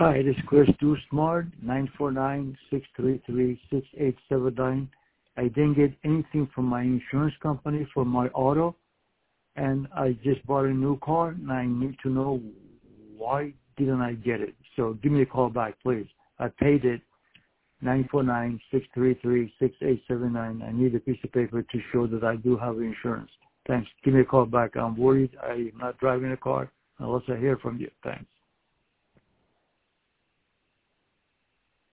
Hi, this is Chris Dusmart, 949-633-6879. I didn't get anything from my insurance company for my auto, and I just bought a new car, and I need to know why didn't I get it. So give me a call back, please. I paid it, 949-633-6879. I need a piece of paper to show that I do have insurance. Thanks. Give me a call back. I'm worried I'm not driving a car unless I hear from you. Thanks.